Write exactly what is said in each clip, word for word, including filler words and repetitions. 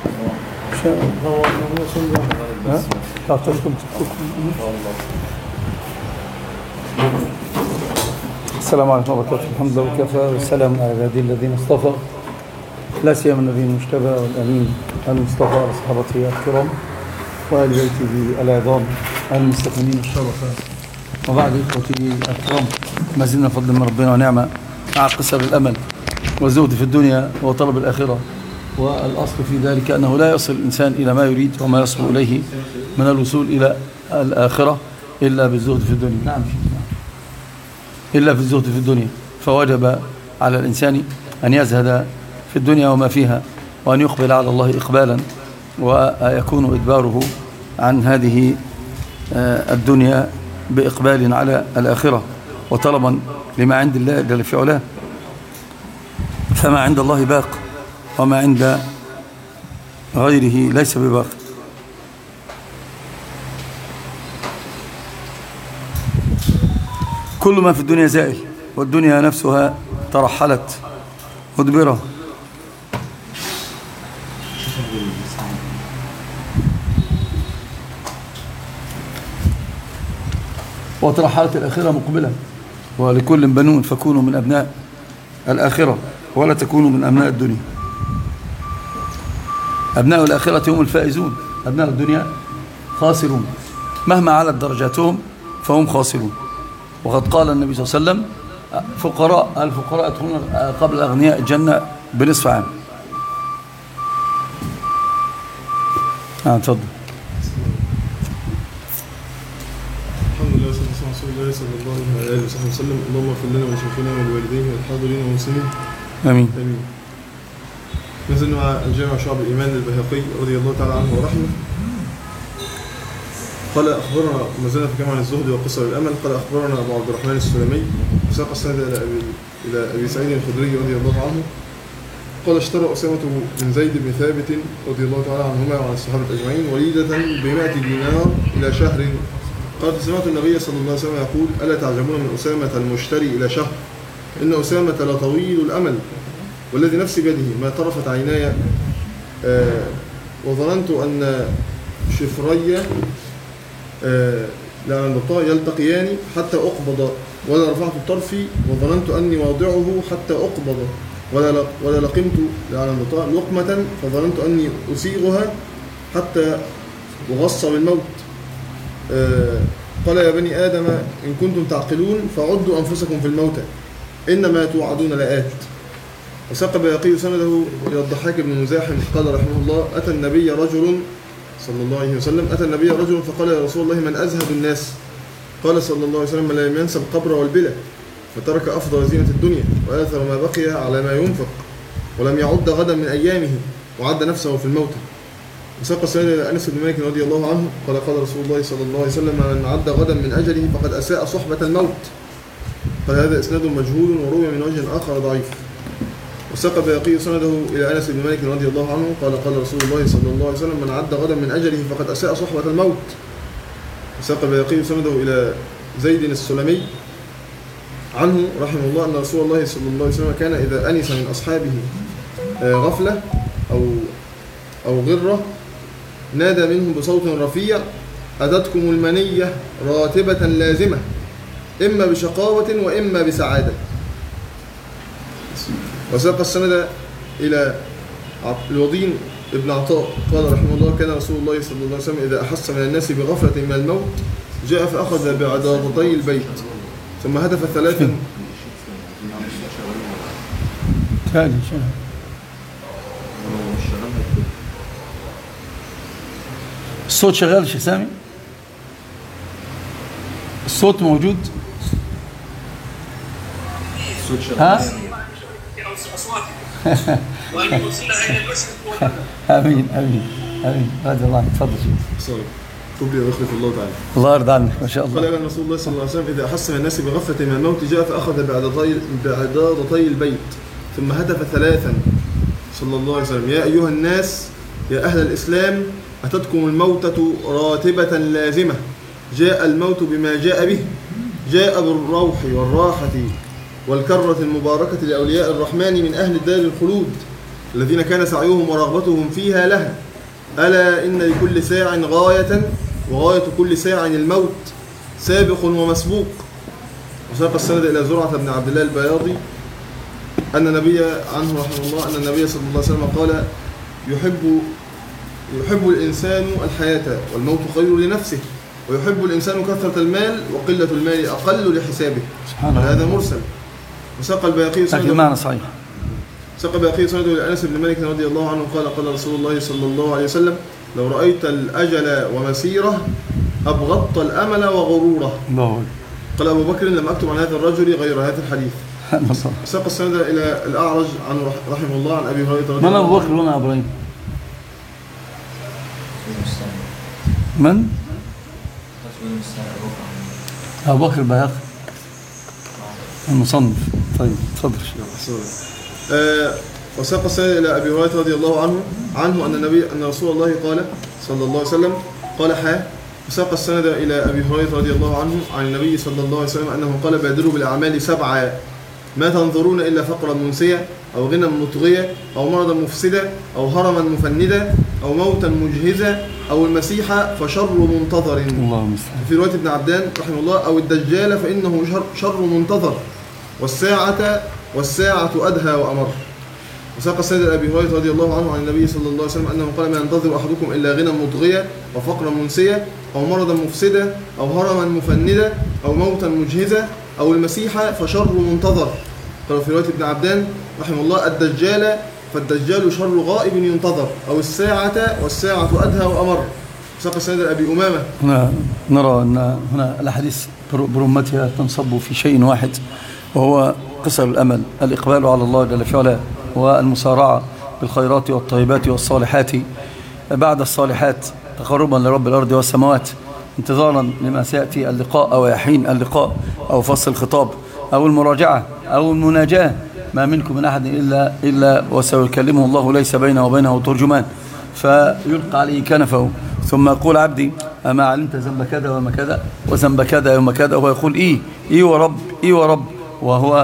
السلام عليكم ورحمة الله الحمد لله وكفى والسلام على عباده الذين اصطفى لا سيما النبي المجتبى والأمين المصطفى على صحابته الكرام وآل بيته العظام المستكملين الشرفاء. وبعد إخوتي الكرام، ما زلنا فضل من ربنا ونعمة مع قصر الأمل والزهد في الدنيا وطلب الآخرة. والأصل في ذلك أنه لا يصل الإنسان إلى ما يريد وما يصل إليه من الوصول إلى الآخرة إلا بالزهد في الدنيا. نعم، إلا في الزهد في الدنيا. فوجب على الإنسان أن يزهد في الدنيا وما فيها، وأن يقبل على الله إقبالا، ويكون إدباره عن هذه الدنيا بإقبال على الآخرة وطلبا لما عند الله جل في علاه. فما عند الله باق وما عند غيره ليس بباق. كل ما في الدنيا زائل، والدنيا نفسها ترحلت مدبرة. وترحلت الآخرة مقبلة. ولكل بنون فكونوا من أبناء الآخرة ولا تكونوا من أبناء الدنيا. أبناء الآخرة هم الفائزون، أبناء الدنيا خاسرون، مهما علت درجاتهم فهم خاسرون. وقد قال النبي صلى الله عليه وسلم: فقراء الفقراء يدخلون قبل الأغنياء الجنة بنصف عام. آه تفضل. الحمد لله والصلاة والسلام على رسول الله صلى الله عليه وآله وسلم. اللهم اغفر لنا ولشيخنا ولوالديه والحاضرين والمسلمين. آمين. آمين. نزلنا مع الجامع شعب الإيمان للبيهقي رضي الله تعالى عنه ورحمه. قال أخبرنا، ما زلنا في جامع الزهد وقصر الأمل. قال أخبرنا أبو عبد الرحمن السلمي وساق السند إلى أبي إلى أبي سعيد الخدري رضي الله عنه قال: اشترى أسامة بن زيد بن ثابت رضي الله تعالى عنهما وعن الصحابة أجمعين وليدة بمائة دينار إلى شهر. قال: سمعت النبي صلى الله عليه وسلم يقول: ألا تعجبون من أسامة المشتري إلى شهر؟ إن أسامة لطويل الأمل والذي نفسي بيده ما طرفت عيناي آه وظننت أن شفري آه لعنبطا يلتقيان حتى أقبض ولا رفعت طرفي وظننت أني واضعه حتى أقبض ولا ولا لقمت لعنبطا لقمة فظننت أني أسيغها حتى أغص بالموت. آه قال: يا بني آدم إن كنتم تعقلون فعدوا أنفسكم في الموتى إنما توعدون لآت. وساق البيهقي سنده إلى الضحاك بن مزاحم قال رحمه الله: أتى النبي رجل صلى الله عليه وسلم أتى النبي رجل فقال: يا رسول الله من أزهد الناس؟ قال صلى الله عليه وسلم: من لم ينسى القبر والبلى فترك أفضل زينة الدنيا وآثر ما بقي على ما ينفق ولم يعد غدا من أيامه وعد نفسه في الموت. وساق السند إلى أنس بن مالك رضي الله عنه قال: قال رسول الله صلى الله عليه وسلم: من عد غدا من أجله فقد أساء صحبة الموت. قال: هذا إسناد مجهول وروي من وجه آخر ضعيف. وساق البيهقي سنده إلى أنس بن مالك رضي الله عنه قال: قال رسول الله صلى الله عليه وسلم: من عد غدا من أجله فقد أساء صحبة الموت. وساق البيهقي سنده إلى زيد السلمي عنه رحمه الله أن رسول الله صلى الله عليه وسلم كان إذا أنس من أصحابه غفلة أو أو غرة نادى منهم بصوت رفيع: أتتكم المنية راتبة لازمة إما بشقاوة وإما بسعادة. وساق السند إلى الوضين ابن عطاء قال رحمه الله: كان رسول الله صلى الله عليه وسلم إذا أحس من الناس بغفلة من الموت جاء فأخذ بعضاضتي البيت ثم هدف ثلاثا. ثاني الصوت شغال شيخ سامي؟ الصوت موجود؟ الصوت شغال. ها؟ وأن يوصلها إلى المشرق. آمين آمين آمين. رضي الله عنك. تفضل شيخ. كبري ويخلف الله تعالى. الله يرضى عنك ما شاء الله. قال كان رسول الله صلى الله عليه وسلم إذا أحس من الناس بغفلة من الموت جاء فأخذ بعضاضتي البيت ثم هتف ثلاثا صلى الله عليه وسلم: يا أيها الناس يا أهل الإسلام أتتكم الموتة راتبة لازمة جاء الموت بما جاء به جاء بالروح والراحة والكرة المباركة لأولياء الرحمن من أهل دار الخلود الذين كان سعيهم ورغبتهم فيها لها، ألا إن لكل ساع غاية وغاية كل ساع الموت، سابق ومسبوق. وساق السند إلى زرعة بن عبد الله البياضي أن النبي عنه رحمه الله أن النبي صلى الله عليه وسلم قال: يحب يحب الإنسان الحياة والموت خير لنفسه، ويحب الإنسان كثرة المال وقلة المال أقل لحسابه. سبحان الله. هذا مرسل. وساق البياقي لكن المعنى صحيح. ساق البياقي سنده إلى أنس بن مالك رضي الله عنه قال: قال رسول الله صلى الله عليه وسلم: لو رأيت الأجل ومسيره أبغضت الأمل وغروره. الله. قال أبو بكر: لم أكتب عن هذا الرجل غير هذا الحديث. ساق السند إلى الأعرج عنه رحمه الله عن أبي هريرة رضي الله عنه. من أبو بكر ومن إبراهيم؟ من؟ أبو بكر البياقي المصنف. طيب تفضل. آه وساق السند إلى أبي هريرة رضي الله عنه عنه أن النبي أن رسول الله قال صلى الله عليه وسلم قال: حا. وساق السند إلى أبي هريرة رضي الله عنه عن النبي صلى الله عليه وسلم أنه قال: بادروا بالأعمال سبعا ما تنظرون إلا فقرا منسيا أو غنى مطغيا أو مرضا مفسدا أو هرما مفندا أو موتا مجهزا أو المسيح فشر منتظر. اللهم في رواية ابن عبدان رحمه الله: أو الدجال فإنه شر, شر منتظر والساعة والساعة أدهى وأمر. وساق السيد أبي هريرة رضي الله عنه عن النبي صلى الله عليه وسلم أنه قال: ما ينتظر أحدكم إلا غنى مطغيا وفقرا منسيا أو مرضا مفسدا أو هرما مفندا أو موتا مجهزا أو المسيح فشر منتظر. قال في رواية ابن عبدان رحمه الله: الدجال فالدجال شر غائب ينتظر أو الساعة والساعة أدهى وأمر. ساق السيد أبي أمامة. هنا نرى أن هنا الأحاديث برمتها تنصب في شيء واحد، وهو قصر الأمل، الإقبال على الله جل في علاه، والمسارعة بالخيرات والطيبات والصالحات بعد الصالحات، تقربا لرب الأرض والسماوات، انتظارا لما سيأتي اللقاء أو يحين اللقاء أو فصل الخطاب أو المراجعة أو المناجاة. ما منكم من أحد إلا, إلا وسيكلمه الله ليس بينه وبينه ترجمان، فيلقى عليه كنفه ثم يقول: عبدي أما علمت ذنب كذا وما كذا وذنب كذا يوم كذا، وهو يقول: إيه إيه ورب إيه ورب، وهو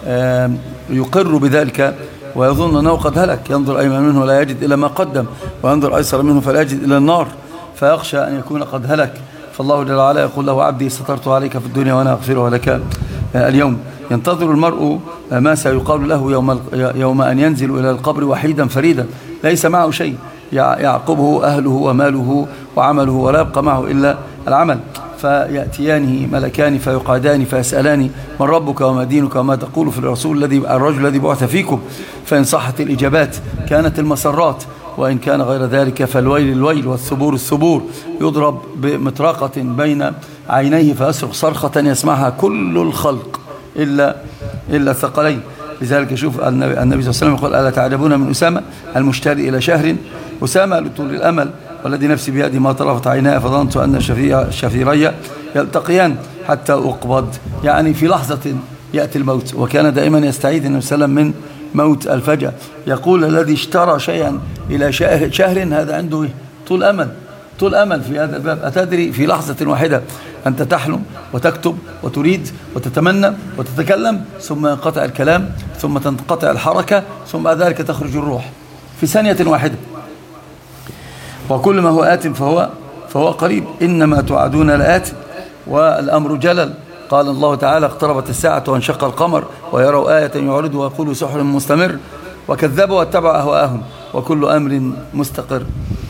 يقر بذلك ويظن أنه قد هلك. ينظر أيمن منه لا يجد إلا ما قدم، وينظر أيسر منه فلا يجد إلا النار، فيخشى أن يكون قد هلك. فالله جل وعلا يقول له: عبدي سترت عليك في الدنيا وأنا أغفره لك اليوم. ينتظر المرء ما سيقال له يوم, يوم أن ينزل إلى القبر وحيدا فريدا، ليس معه شيء، يعقبه أهله وماله وعمله، ولا يبقى معه إلا العمل. فيأتيانه ملكان فيقعدان فيسألان: من ربك وما دينك وما تقول في الرسول الذي الرجل الذي بعث فيكم؟ فإن صحت الإجابات كانت المسرات، وإن كان غير ذلك فالويل الويل والثبور الثبور. يضرب بمطرقة بين عينيه فيصرخ صرخة يسمعها كل الخلق إلا إلا الثقلين. لذلك يشوف النبي, النبي صلى الله عليه وسلم يقول: ألا تعجبون من أسامة المشتري إلى شهر؟ أسامة لطول الأمل، والذي نفسي بيدي ما طرفت عيناي فظننت أن شفيري يلتقيان حتى أقبض. يعني في لحظة يأتي الموت. وكان دائما يستعيذ النبي صلى الله عليه وسلم من موت الفجأة. يقول: الذي اشترى شيئا إلى شهر هذا عنده طول أمل، طول أمل في هذا الباب. أتدري في لحظة واحدة أنت تحلم وتكتب وتريد وتتمنى وتتكلم، ثم ينقطع الكلام، ثم تنقطع الحركة، ثم بعد ذلك تخرج الروح في ثانية واحدة. وكل ما هو آت فهو فهو قريب، إنما توعدون لآت والأمر جلل. قال الله تعالى: اقتربت الساعة وانشق القمر ويروا آية يعرضوا ويقولوا سحر مستمر، وكذبوا واتبعوا أهواءهم وكل أمر مستقر.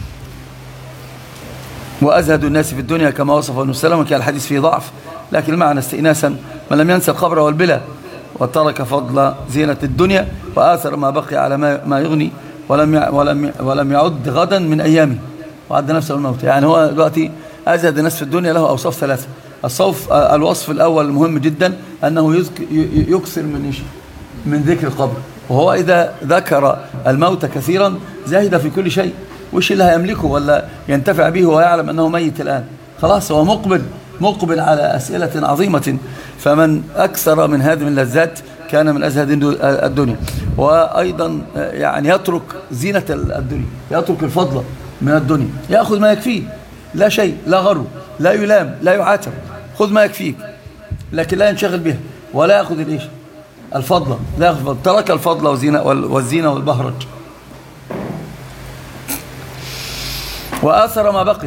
وأزهد الناس في الدنيا كما وصفه النبي صلى الله عليه وسلم، كان الحديث فيه ضعف، لكن المعنى استئناسا: من لم ينسى القبر والبلى وترك فضل زينة الدنيا وآثر ما بقي على ما يغني ولم ولم ولم يعد غدا من أيامه وعد نفسه الموت. يعني هو دلوقتي أزهد الناس في الدنيا له أوصاف ثلاثة. الصوف الوصف الأول المهم جدا أنه يكثر من إيش؟ من ذكر القبر. وهو إذا ذكر الموت كثيرا زاهد في كل شيء، وش اللي هيملكه ولا ينتفع به ويعلم أنه ميت الآن؟ خلاص هو مقبل مقبل على أسئلة عظيمة. فمن أكثر من هذه اللذات كان من أزهد الدنيا. وأيضا يعني يترك زينة الدنيا، يترك الفضل من الدنيا، يأخذ ما يكفيه، لا شيء، لا غرو، لا يلام، لا يعاتب، خذ ما يكفيك، لكن لا ينشغل بها ولا يأخذ الإيش؟ الفضل، لا يأخذ. ترك الفضل والزينة والزينة والبهرج وآثر ما بقي.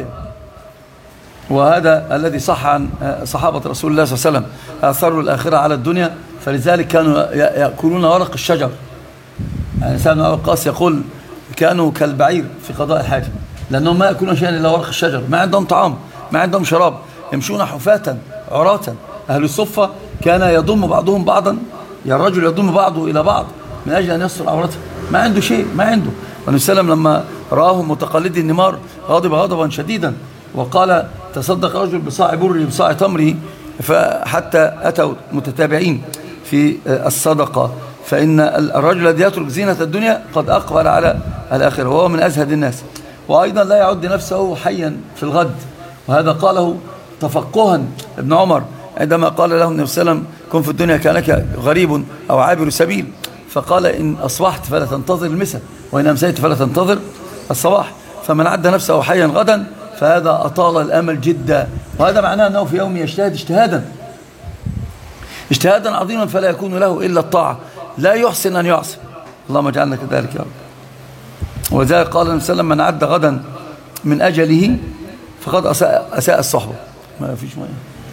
وهذا الذي صح عن صحابة رسول الله صلى الله عليه وسلم، آثروا الآخرة على الدنيا، فلذلك كانوا يأكلون ورق الشجر. يعني سعد بن أبي وقاص يقول كانوا كالبعير في قضاء الحاجة، لأنهم ما يأكلون شيئا إلا ورق الشجر، ما عندهم طعام، ما عندهم شراب، يمشون حفاة عراة. أهل الصفة كان يضم بعضهم بعضا، يا الرجل يضم بعضه إلى بعض من أجل أن يستر عورته، ما عنده شيء، ما عنده. والنبي صلى الله عليه وسلم لما راهم متقلدي النمار غضب غضبا شديدا، وقال تصدق رجل بصاع بره بصاع تمره، فحتى أتوا متتابعين في الصدقة. فإن الرجل الذي يترك زينة الدنيا قد أقبل على الآخرة، وهو من أزهد الناس. وأيضا لا يعد نفسه حيا في الغد، وهذا قاله تفقها ابن عمر عندما قال له النبي صلى الله عليه وسلم كن في الدنيا كأنك غريب أو عابر سبيل، فقال إن أصبحت فلا تنتظر المساء، وإن أمسيت فلا تنتظر الصباح. فمن عد نفسه حيا غدا فهذا أطال الأمل جدا، وهذا معناه أنه في يوم يجتهد اجتهادا اجتهادا عظيما فلا يكون له إلا الطاعة، لا يحسن أن يعصي. اللهم اجعلنا كذلك يا رب. وذلك قال النبي صلى الله عليه وسلم من عد غدا من أجله فقد أساء, أساء الصحبة. ما فيش مية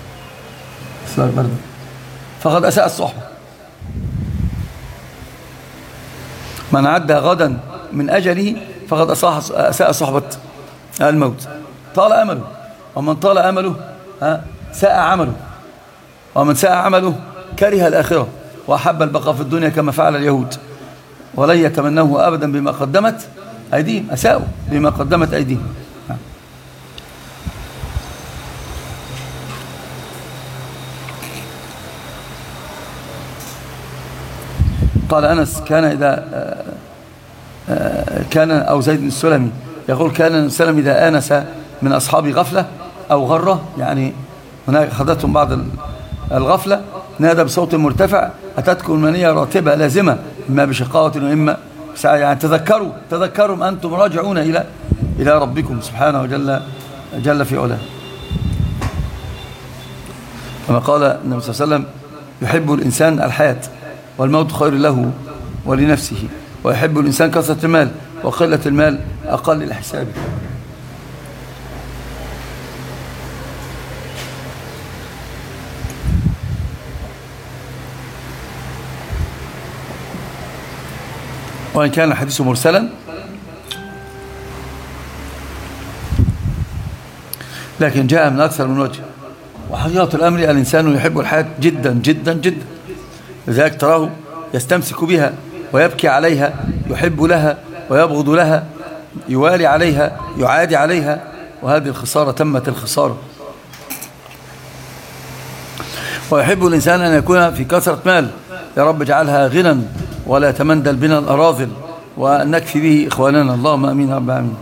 فقد أساء الصحبة. من عد غدا من أجله فقد أساء صحبة الموت. طال أمله، ومن طال أمله ساء عمله، ومن ساء عمله كره الآخرة وأحب البقاء في الدنيا كما فعل اليهود، ولن يتمنوه أبدا بما قدمت أيديهم، أساءوا بما قدمت أيديهم. قال أنس كان إذا كان أو زيد السلمي يقول كان السلمي إذا آنس من أصحاب غفلة أو غرة، يعني هناك أخذتهم بعض الغفلة، نادى بصوت مرتفع أتتكم المنية راتبة لازمة إما بشقاوة وإما بسعي، يعني تذكروا تذكروا أنتم راجعون إلى إلى ربكم سبحانه وجل جل في علاه. كما قال النبي صلى الله عليه وسلم يحب الإنسان الحياة والموت خير له ولنفسه، ويحب الإنسان كثرة المال وقلة المال أقل الحساب. وإن كان الحديث مرسلا لكن جاء من أكثر من وجه. وحقيقة الأمر الإنسان يحب الحياة جدا جدا جدا، لذلك تراه يستمسك بها ويبكي عليها، يحب لها ويبغض لها، يوالي عليها يعادي عليها، وهذه الخسارة تمت الخسارة. ويحب الإنسان أن يكون في كثرة مال، يا رب اجعلها غنى ولا تمندل بنا الأراذل، وأن نكفي به إخواننا، اللهم أمين يا رب العالمين.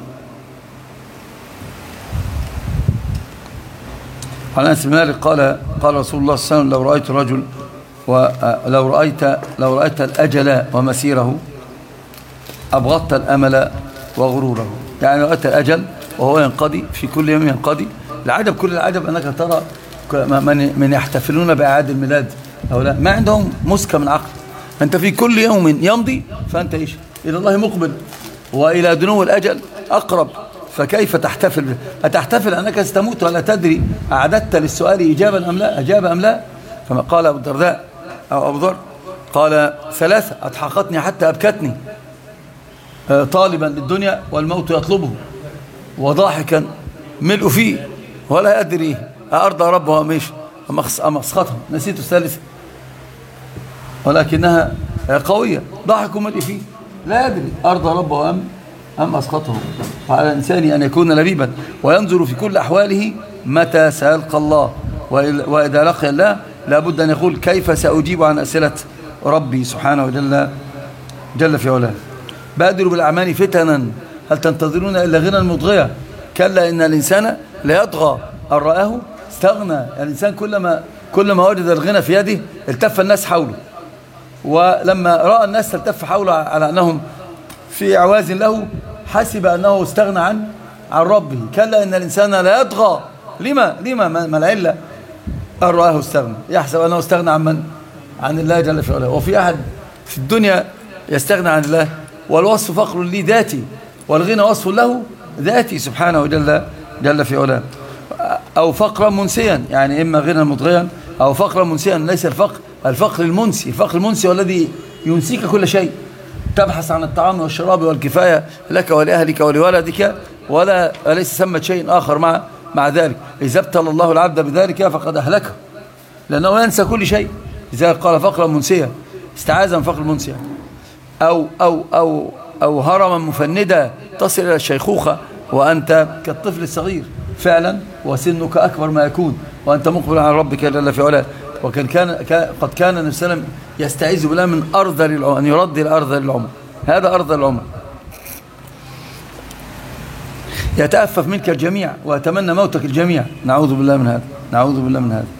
عن أنس بن مالك قال قال رسول الله صلى الله عليه وسلم لو رأيت رجل ولو رأيت لو رأيت الأجل ومسيره أبغضت الأمل وغروره. يعني رأيت الأجل وهو ينقضي في كل يوم ينقضي. العجب كل العجب أنك ترى من, من يحتفلون بأعياد الميلاد هؤلاء ما عندهم مسكة من عقل. أنت في كل يوم يمضي فأنت إيش إلى الله مقبل وإلى دنو الأجل أقرب، فكيف تحتفل به؟ أتحتفل أنك ستموت ولا تدري أعددت للسؤال إجابة أم لا أجاب أم لا؟ كما قال أبو الدرداء أو أبو ذر قال ثلاثة أضحكتني حتى أبكتني، طالبا للدنيا والموت يطلبه، وضاحكا ملء فيه ولا أدري أرضى ربه أم إيش أم أسخطه، نسيت الثالثة ولكنها قوية، ضحك ملء فيه لا يدري أرضى ربه أم أم أسخطه. وعلى الإنسان أن يكون لبيبا وينظر في كل أحواله متى سيلقى الله، وإذا لقي الله لابد أن يقول كيف سأجيب عن أسئلة ربي سبحانه وجل جل في علاه. بادروا بالأعمال فتنا هل تنتظرون إلا غنى مضغية، كلا إن الإنسان لا يطغى أن رآه استغنى. الإنسان كلما كلما وجد الغنى في يده التف الناس حوله، ولما رأى الناس تلتف حوله على أنهم في إعواز له حسب أنه استغنى عن عن ربه. كلا إن الإنسان لا يطغى. لما لما ما العلة؟ أن رآه استغنى، يحسب أنه استغنى عن من؟ عن الله جل في علاه. وفي أحد في الدنيا يستغنى عن الله؟ والوصف فقر لذاته والغنى وصف له ذاتي سبحانه جل, جل في علاه. أو فقرا منسيا، يعني إما غنى مطغيا أو فقرا منسيا. ليس الفقر الفقر المنسي، الفقر المنسي هو الذي ينسيك كل شيء، تبحث عن الطعام والشراب والكفاية لك ولأهلك ولولدك، ولا ليس ثمة شيء آخر مع مع ذلك. إذا ابتلى الله العبد بذلك فقد أهلكه، لأنه ينسى كل شيء. لذلك قال فقرا منسيا، استعاذ من فقر منسيا. أو أو أو أو هرما مفندا، تصل إلى الشيخوخة وأنت كالطفل الصغير فعلا، وسنك أكبر ما يكون وأنت مقبل على ربك جل في علاه. وكان كان قد كان النبي صلى الله عليه وسلم يستعيذ بالله من أرذل العمر، أن يرد الأرذل العمر. هذا أرذل العمر، يتأفف منك الجميع ويتمنى موتك الجميع. نعوذ بالله من هذا، نعوذ بالله من هذا.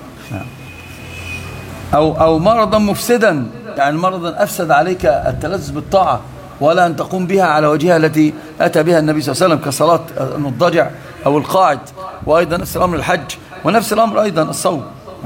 أو أو مرضا مفسدا، يعني مرضا أفسد عليك التلذذ بالطاعة ولا أن تقوم بها على وجهها التي أتى بها النبي صلى الله عليه وسلم، كصلاة المضطجع أو القاعد. وأيضا نفس الأمر الحج، ونفس الأمر أيضا الصوم.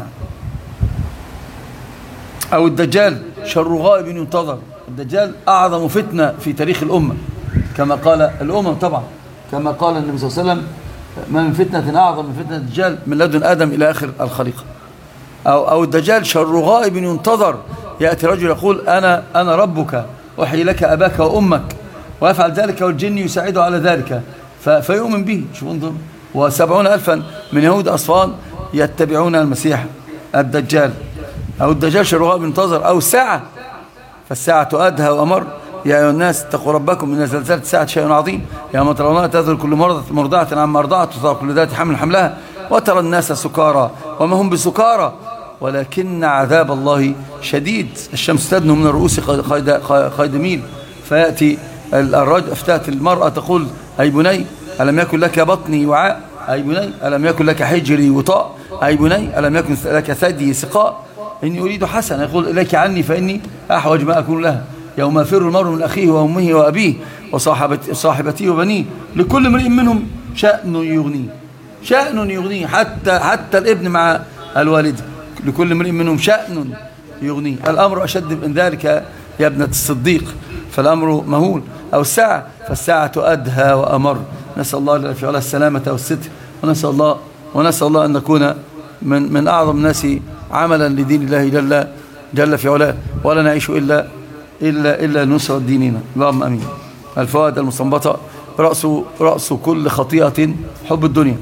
أو الدجال شر غائب ينتظر. الدجال أعظم فتنة في تاريخ الأمة، كما قال الأمم طبعا، كما قال النبي صلى الله عليه وسلم: ما من فتنة أعظم من فتنة الدجال من لدن آدم إلى آخر الخليقة. أو, أو الدجال شر غائب ينتظر، يأتي رجل يقول: أنا أنا ربك، أحيي لك أباك وأمك، ويفعل ذلك والجن يساعده على ذلك فيؤمن به. شوف انظر، وسبعون ألفا من يهود أصفان يتبعون المسيح الدجال. أو الدجال شر غائب ينتظر. أو الساعة، فالساعة أدهى وأمر. يا أيها الناس اتقوا ربكم إن زلزلة الساعة شيء عظيم، يوم ترونها تذهل كل مرضعة عما أرضعت وتضع كل ذات حمل حملها وترى الناس سكارى وما هم بسكارى ولكن عذاب الله شديد. الشمس تدنو من الرؤوس قيد ميل، فيأتي الرجل، فتأتي المرأة تقول: أي بني ألم يكن لك بطني وعاء؟ أي بني ألم يكن لك حجري وطاء؟ أي بني ألم يكن لك ثدي سقاء؟ إني أريد حسنة، يقول: إليك عني فإني أحوج ما أكون لها. يوم يفر المرء من أخيه وأمه وأبيه وصاحبته وبنيه لكل امرئ منهم شأن يغنيه. شأن يغنيه، حتى حتى الابن مع الوالد، لكل امرئ منهم شأن يغنيه. الأمر أشد من ذلك يا ابنة الصديق، فالأمر مهول. أو الساعة، فالساعة أدهى وأمر. نسأل الله جل في علاه السلامة والستر، ونسأل الله ونسأل الله أن نكون من من أعظم الناس عملا لدين الله جل جل في علاه، ولا نعيش إلا إلا إلا نصرة ديننا. اللهم أمين. الفوائد المستنبطة: رأس رأس كل خطيئة حب الدنيا،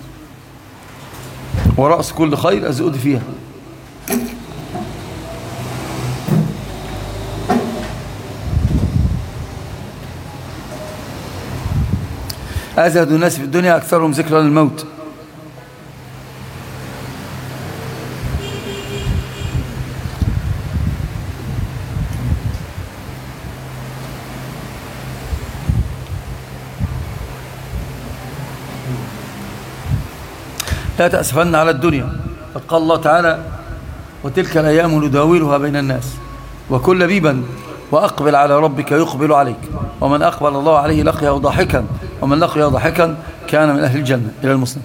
ورأس كل خير الزهد فيها. أزهد الناس في الدنيا أكثرهم ذكرا للموت. لا تأسفن على الدنيا، فقال الله تعالى: وتلك الأيام نداولها بين الناس، وكل لبيبا وأقبل على ربك يقبل عليك، ومن أقبل الله عليه لقيه ضاحكا، ومن لقيه ضاحكا كان من أهل الجنة. إلى المسلم.